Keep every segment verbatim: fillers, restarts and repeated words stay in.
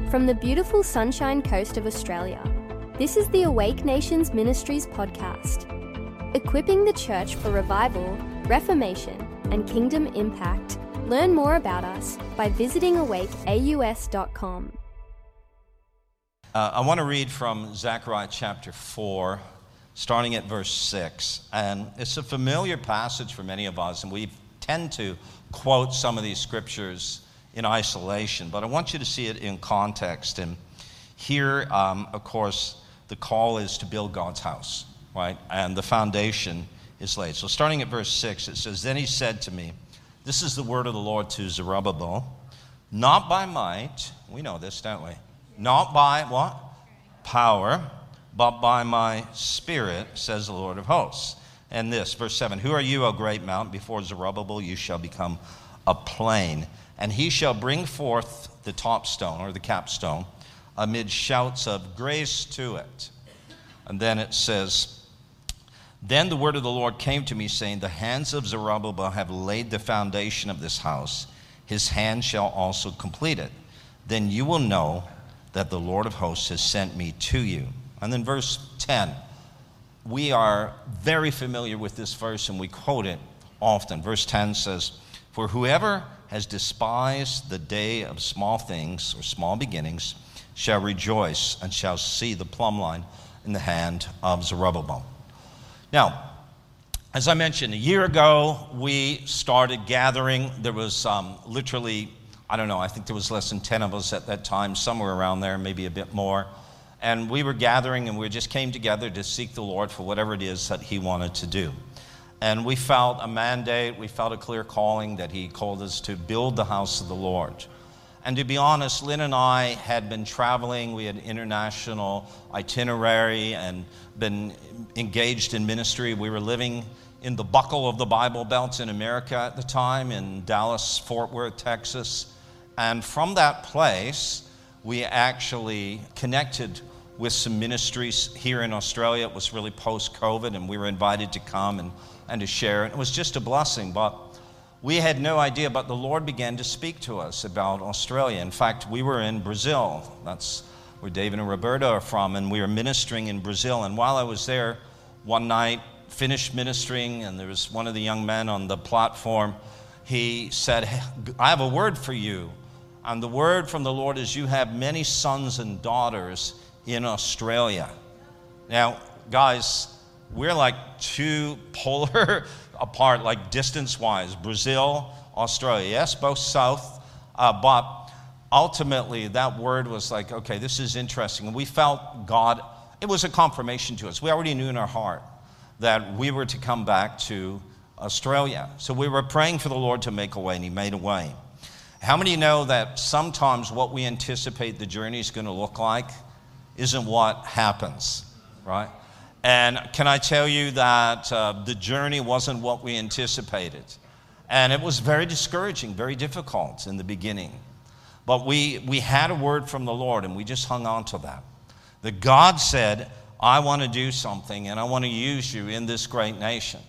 From the beautiful Sunshine Coast of Australia, this is the Awake Nations Ministries podcast, equipping the church for revival, reformation, and kingdom impact. Learn more about us by visiting awake A U S dot com. Uh, I want to read from Zechariah chapter four, starting at verse six. And it's a familiar passage for many of us, and we tend to quote some of these scriptures in isolation, but I want you to see it in context. And here, um, of course, the call is to build God's house, right? And the foundation is laid. So starting at verse six, it says, "Then he said to me, this is the word of the Lord to Zerubbabel, not by might," we know this, don't we? "Not by what? Power, but by my spirit, says the Lord of hosts." And this, verse seven, "Who are you, O great mountain? Before Zerubbabel you shall become a plain. And he shall bring forth the top stone," or the capstone, "amid shouts of grace to it." And then it says, "Then the word of the Lord came to me, saying, the hands of Zerubbabel have laid the foundation of this house. His hand shall also complete it. Then you will know that the Lord of hosts has sent me to you." And then verse ten, we are very familiar with this verse and we quote it often. Verse ten says, "For whoever has despised the day of small things," or small beginnings, "shall rejoice and shall see the plumb line in the hand of Zerubbabel." Now, as I mentioned, a year ago, we started gathering. There was um, literally, I don't know, I think there was less than ten of us at that time, somewhere around there, maybe a bit more. And we were gathering and we just came together to seek the Lord for whatever it is that he wanted to do. And we felt a mandate, we felt a clear calling that he called us to build the house of the Lord. And to be honest, Lynn and I had been traveling. We had international itinerary and been engaged in ministry. We were living in the buckle of the Bible Belt in America at the time, in Dallas, Fort Worth, Texas. And from that place, we actually connected with some ministries here in Australia. It was really post-COVID, and we were invited to come and, and to share. And it was just a blessing, but we had no idea, but the Lord began to speak to us about Australia. In fact, we were in Brazil. That's where David and Roberta are from, and we were ministering in Brazil. And while I was there one night, finished ministering, and there was one of the young men on the platform, he said, "Hey, I have a word for you. And the word from the Lord is you have many sons and daughters in Australia." Now, guys, we're like two polar apart, like distance-wise. Brazil, Australia, yes, both south, uh, but ultimately that word was like, okay, this is interesting. And we felt God, it was a confirmation to us. We already knew in our heart that we were to come back to Australia. So we were praying for the Lord to make a way, and he made a way. How many know that sometimes what we anticipate the journey is going to look like isn't what happens, right? And can I tell you that uh, the journey wasn't what we anticipated. And it was very discouraging, very difficult in the beginning. But we, we had a word from the Lord, and we just hung on to that. That God said, I want to do something, and I want to use you in this great nation.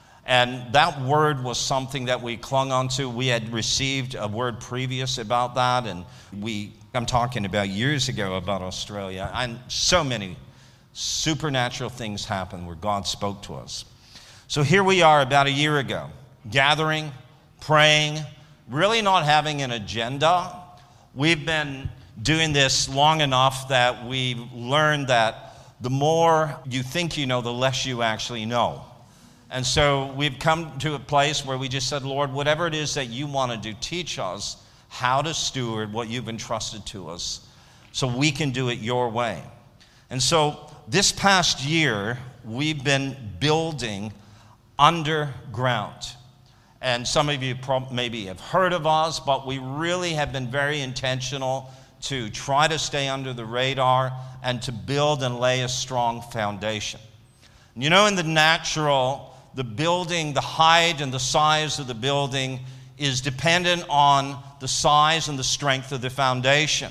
And that word was something that we clung onto. We had received a word previous about that, and we, I'm talking about years ago about Australia, and so many supernatural things happened where God spoke to us. So here we are about a year ago, gathering, praying, really not having an agenda. We've been doing this long enough that we've learned that the more you think you know, the less you actually know. And so we've come to a place where we just said, Lord, whatever it is that you want to do, teach us how to steward what you've entrusted to us so we can do it your way. And so this past year, we've been building underground. And some of you prob- maybe have heard of us, but we really have been very intentional to try to stay under the radar and to build and lay a strong foundation. You know, in the natural, the building, the height and the size of the building is dependent on the size and the strength of the foundation.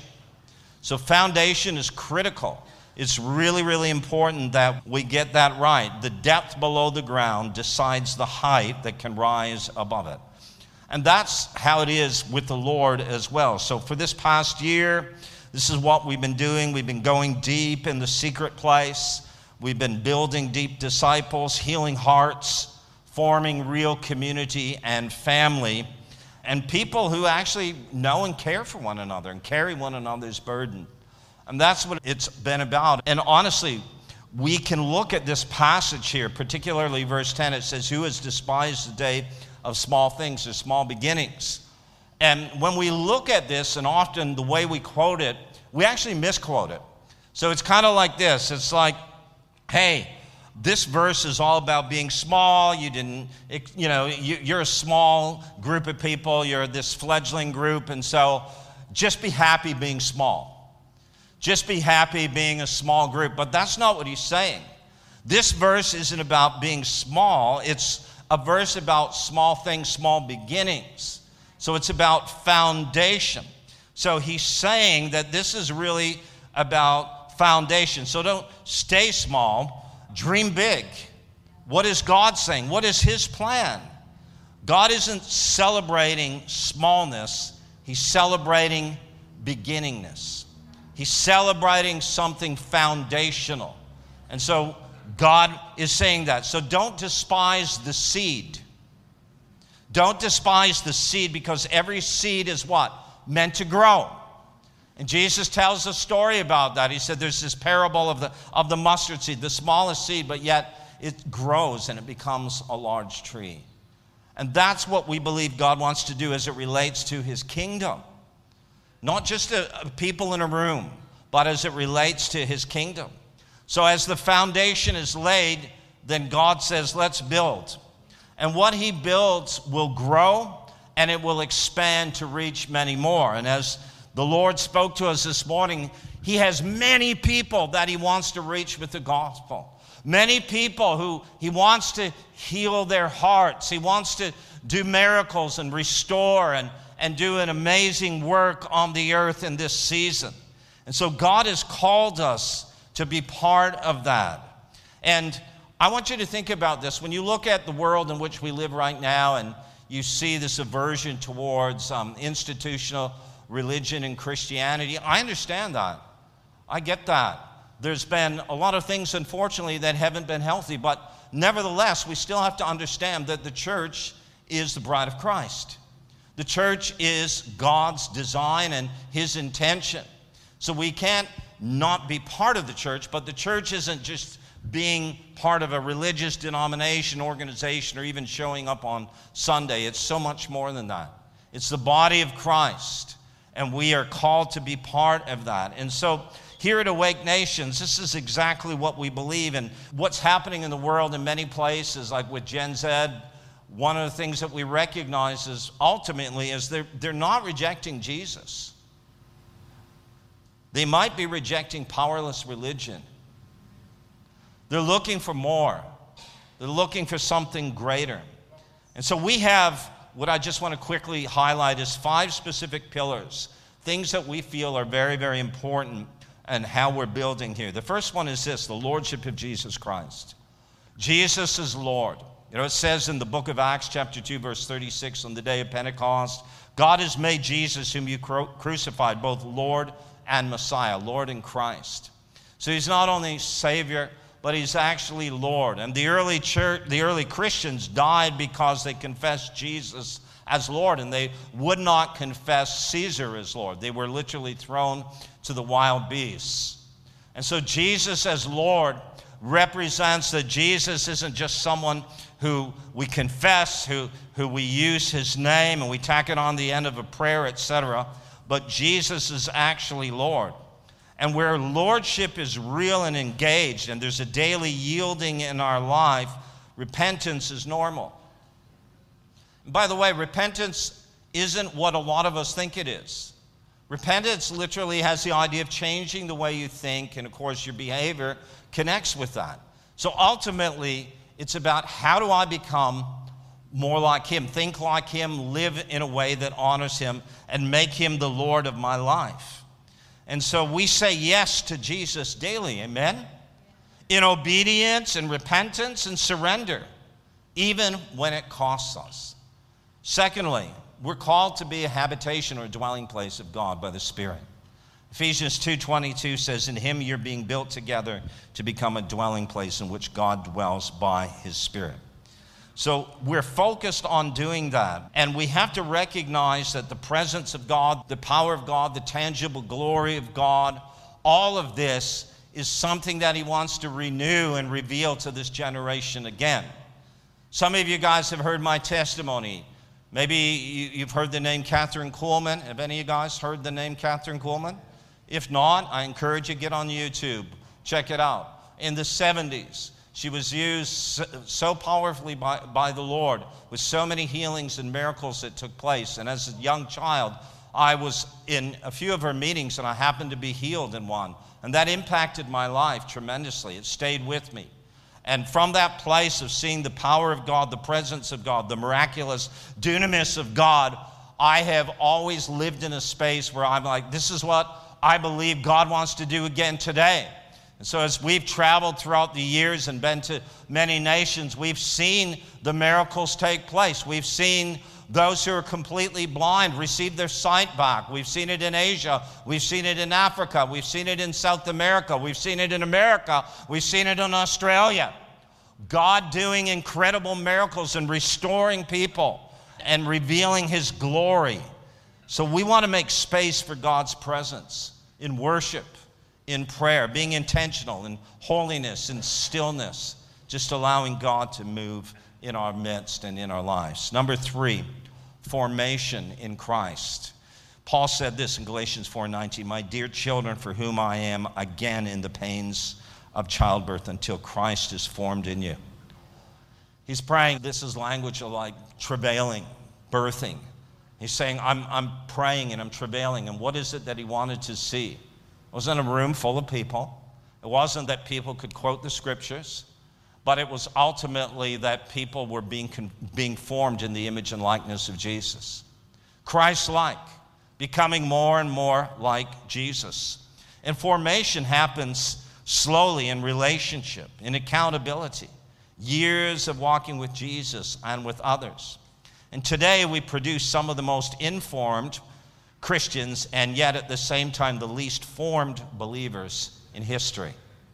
So foundation is critical. It's really, really important that we get that right. The depth below the ground decides the height that can rise above it. And that's how it is with the Lord as well. So for this past year, this is what we've been doing. We've been going deep in the secret place. We've been building deep disciples, healing hearts, forming real community and family, and people who actually know and care for one another and carry one another's burden. And that's what it's been about. And honestly, we can look at this passage here, particularly verse ten. It says, "Who has despised the day of small things or small beginnings?" And when we look at this, and often the way we quote it, we actually misquote it. So it's kind of like this. It's like, hey, this verse is all about being small. You didn't, you know, you're a small group of people. You're this fledgling group. And so just be happy being small. Just be happy being a small group. But that's not what he's saying. This verse isn't about being small. It's a verse about small things, small beginnings. So it's about foundation. So he's saying that this is really about foundation. So don't stay small, dream big. What is God saying? What is his plan? God isn't celebrating smallness. He's celebrating beginningness. He's celebrating something foundational. And so God is saying that. So don't despise the seed. Don't despise the seed, because every seed is what? Meant to grow. And Jesus tells a story about that. He said there's this parable of the, of the mustard seed, the smallest seed, but yet it grows and it becomes a large tree. And that's what we believe God wants to do as it relates to his kingdom. Not just a, a people in a room, but as it relates to his kingdom. So as the foundation is laid, then God says, let's build. And what he builds will grow, and it will expand to reach many more. And as the Lord spoke to us this morning, he has many people that he wants to reach with the gospel. Many people who he wants to heal their hearts. He wants to do miracles and restore and, and do an amazing work on the earth in this season. And so God has called us to be part of that. And I want you to think about this. When you look at the world in which we live right now and you see this aversion towards um, institutional religion and Christianity, I understand that. I get that. There's been a lot of things, unfortunately, that haven't been healthy, but nevertheless, we still have to understand that the church is the bride of Christ. The church is God's design and his intention. So we can't not be part of the church, but the church isn't just being part of a religious denomination, organization, or even showing up on Sunday. It's so much more than that. It's the body of Christ, and we are called to be part of that. And so here at Awake Nations, this is exactly what we believe. And what's happening in the world in many places, like with Gen Z, one of the things that we recognize is ultimately is they're, they're not rejecting Jesus. They might be rejecting powerless religion. They're looking for more. They're looking for something greater. And so we have what I just want to quickly highlight is five specific pillars, things that we feel are very, very important and how we're building here. The first one is this, the Lordship of Jesus Christ. Jesus is Lord. You know, it says in the book of Acts chapter two, verse thirty-six, on the day of Pentecost, God has made Jesus, whom you cru- crucified, both Lord and Messiah, Lord and Christ. So he's not only Savior, but he's actually Lord. And the early church, the early Christians died because they confessed Jesus as Lord, and they would not confess Caesar as Lord. They were literally thrown to the wild beasts. And so Jesus as Lord represents that Jesus isn't just someone who we confess, who, who we use his name and we tack it on the end of a prayer, et cetera, but Jesus is actually Lord. And where lordship is real and engaged, and there's a daily yielding in our life, repentance is normal. And by the way, repentance isn't what a lot of us think it is. Repentance literally has the idea of changing the way you think, and of course your behavior connects with that. So ultimately, it's about how do I become more like him, think like him, live in a way that honors him, and make him the Lord of my life. And so we say yes to Jesus daily, amen? In obedience and repentance and surrender, even when it costs us. Secondly, we're called to be a habitation or a dwelling place of God by the Spirit. Ephesians two twenty-two says, in him you're being built together to become a dwelling place in which God dwells by his Spirit. So we're focused on doing that. And we have to recognize that the presence of God, the power of God, the tangible glory of God, all of this is something that he wants to renew and reveal to this generation again. Some of you guys have heard my testimony. Maybe you've heard the name Catherine Kuhlman. Have any of you guys heard the name Catherine Kuhlman? If not, I encourage you to get on YouTube. Check it out. In the seventies, she was used so powerfully by, by the Lord with so many healings and miracles that took place. And as a young child, I was in a few of her meetings and I happened to be healed in one. And that impacted my life tremendously. It stayed with me. And from that place of seeing the power of God, the presence of God, the miraculous dunamis of God, I have always lived in a space where I'm like, this is what I believe God wants to do again today. And so as we've traveled throughout the years and been to many nations, we've seen the miracles take place. We've seen those who are completely blind receive their sight back. We've seen it in Asia. We've seen it in Africa. We've seen it in South America. We've seen it in America. We've seen it in Australia. God doing incredible miracles and restoring people and revealing his glory. So we want to make space for God's presence in worship, in prayer, being intentional in holiness and stillness, just allowing God to move in our midst and in our lives. Number three, formation in Christ. Paul said this in Galatians four nineteen, my dear children, for whom I am again in the pains of childbirth until Christ is formed in you. He's praying, this is language of like travailing, birthing. He's saying, I'm, I'm praying and I'm travailing. And what is it that he wanted to see? It wasn't a room full of people. It wasn't that people could quote the scriptures. But it was ultimately that people were being, being formed in the image and likeness of Jesus. Christ-like, becoming more and more like Jesus. And formation happens slowly in relationship, in accountability. Years of walking with Jesus and with others. And today we produce some of the most informed Christians and yet at the same time the least formed believers in history.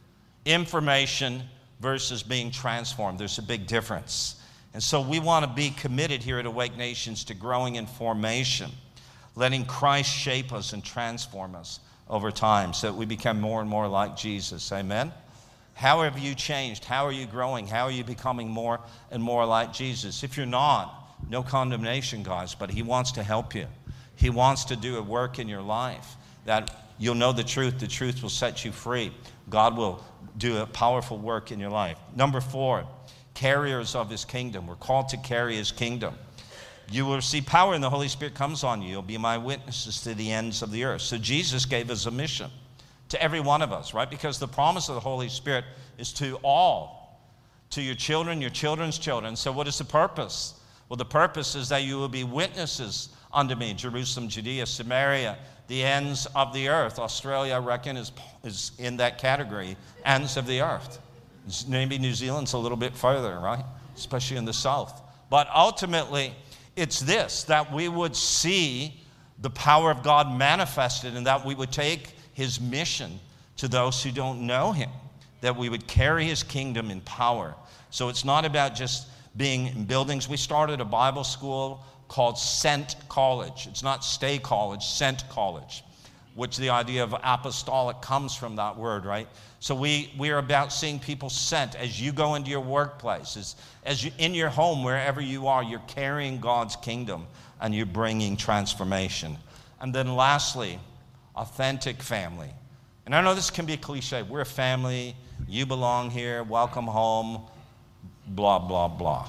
Information versus being transformed. There's a big difference. And so we want to be committed here at Awake Nations to growing in formation, letting Christ shape us and transform us over time so that we become more and more like Jesus. Amen? How have you changed? How are you growing? How are you becoming more and more like Jesus? If you're not, no condemnation, guys, but he wants to help you. He wants to do a work in your life that you'll know the truth. The truth will set you free. God will do a powerful work in your life. Number four, carriers of his kingdom. We're called to carry his kingdom. You will receive power and the Holy Spirit comes on you. You'll be my witnesses to the ends of the earth. So Jesus gave us a mission to every one of us, right? Because the promise of the Holy Spirit is to all, to your children, your children's children. So what is the purpose? Well, the purpose is that you will be witnesses unto me, Jerusalem, Judea, Samaria, the ends of the earth. Australia, I reckon, is, is in that category, ends of the earth. Maybe New Zealand's a little bit further, right? Especially in the south. But ultimately, it's this, that we would see the power of God manifested and that we would take his mission to those who don't know him, that we would carry his kingdom in power. So it's not about just being in buildings. We started a Bible school called Sent College. It's not Stay College, Sent College, which the idea of apostolic comes from that word, right? So we, we are about seeing people sent as you go into your workplace, as, as you, in your home, wherever you are, you're carrying God's kingdom and you're bringing transformation. And then lastly, authentic family. And I know this can be a cliche. We're a family. You belong here. Welcome home. Blah, blah, blah.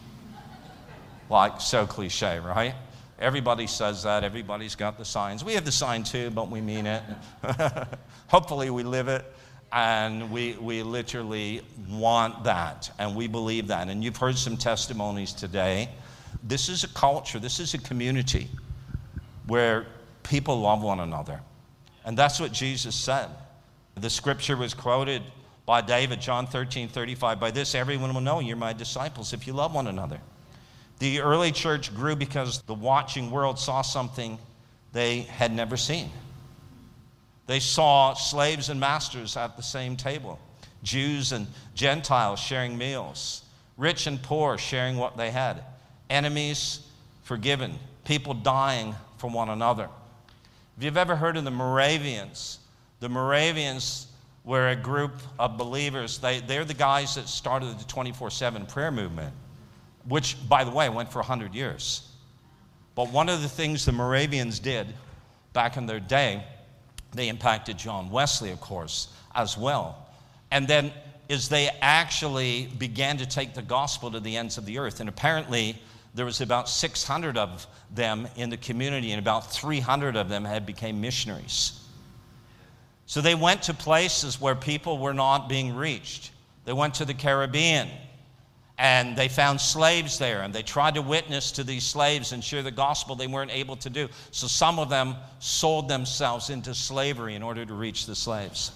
Like, so cliche, right? Everybody says that. Everybody's got the signs. We have the sign too, but we mean it. Hopefully we live it. And we, we literally want that. And we believe that. And you've heard some testimonies today. This is a culture. This is a community where people love one another. And that's what Jesus said. The scripture was quoted by David, John thirteen thirty-five. By this everyone will know you're my disciples if you love one another. The early church grew because the watching world saw something they had never seen. They saw slaves and masters at the same table, Jews and Gentiles sharing meals, rich and poor sharing what they had, enemies forgiven, people dying for one another. If you've ever heard of the Moravians, the Moravians were a group of believers. They, they're the guys that started the twenty-four seven prayer movement, which, by the way, went for one hundred years. But one of the things the Moravians did back in their day, they impacted John Wesley, of course, as well. And then is they actually began to take the gospel to the ends of the earth. And apparently there was about six hundred of them in the community, and about three hundred of them had become missionaries. So they went to places where people were not being reached. They went to the Caribbean, and they found slaves there, and they tried to witness to these slaves and share the gospel. They weren't able to do. So some of them sold themselves into slavery in order to reach the slaves.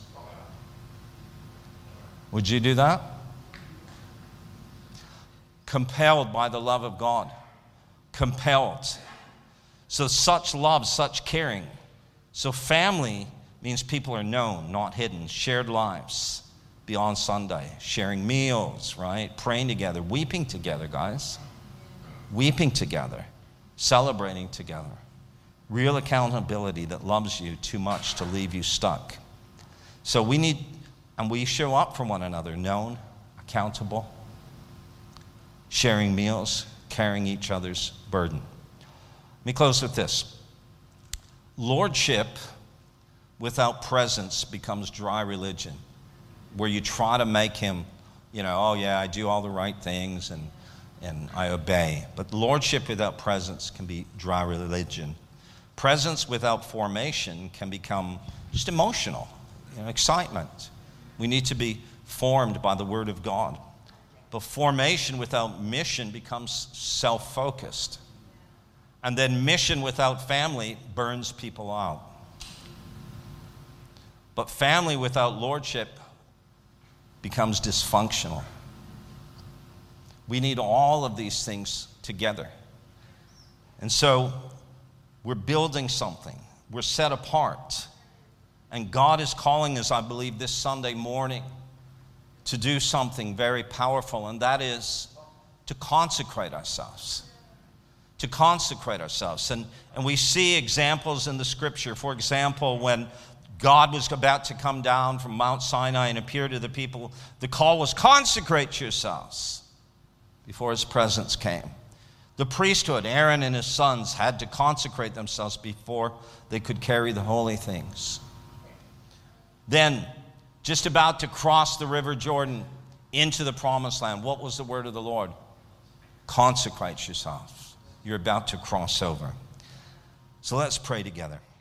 Would you do that? Compelled by the love of God. Compelled. So such love, such caring. So family means people are known, not hidden. Shared lives beyond Sunday. Sharing meals, right? Praying together. Weeping together, guys. Weeping together. Celebrating together. Real accountability that loves you too much to leave you stuck. So we need, and we show up for one another, known, accountable, sharing meals, carrying each other's burden. Let me close with this. Lordship without presence becomes dry religion, where you try to make him, you know, oh yeah, I do all the right things and, and I obey. But lordship without presence can be dry religion. Presence without formation can become just emotional, you know, excitement. We need to be formed by the Word of God. But formation without mission becomes self-focused. And then mission without family burns people out. But family without lordship becomes dysfunctional. We need all of these things together. And so we're building something. We're set apart. And God is calling us, I believe, this Sunday morning to do something very powerful, and that is to consecrate ourselves. To consecrate ourselves. And, and we see examples in the Scripture. For example, when God was about to come down from Mount Sinai and appear to the people, the call was, consecrate yourselves, before his presence came. The priesthood, Aaron and his sons, had to consecrate themselves before they could carry the holy things. Then, just about to cross the river Jordan into the promised land, what was the word of the Lord? Consecrate yourselves. You're about to cross over. So let's pray together.